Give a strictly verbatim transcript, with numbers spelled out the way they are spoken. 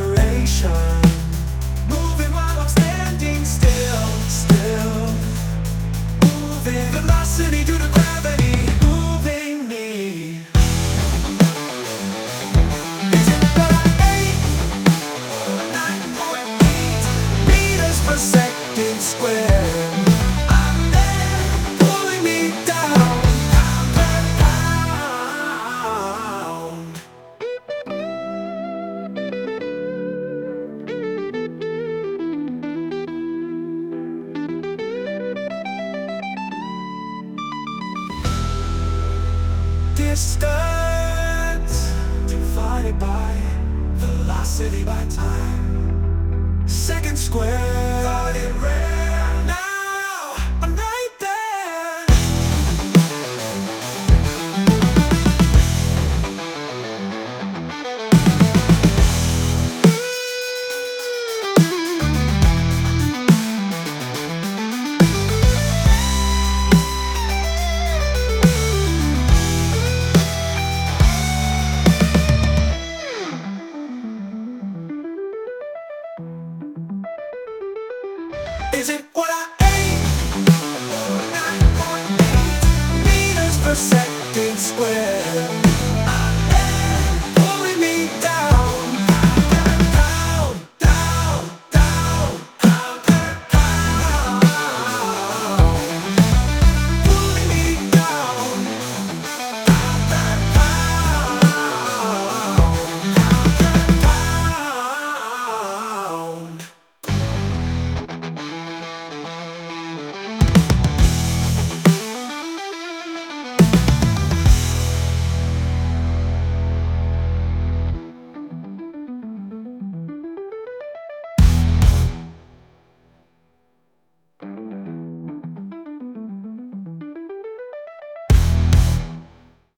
acceleration, moving while I'm standing still, still. Moving velocity due to gravity, moving me. Is it about eight or nine point eight meters per second square? I'm there, pulling me down, pound per pound. Distance divided by velocity by time. Second square, got it rare. Now I'm right there. Is it what I ate? nine point eight meters per second.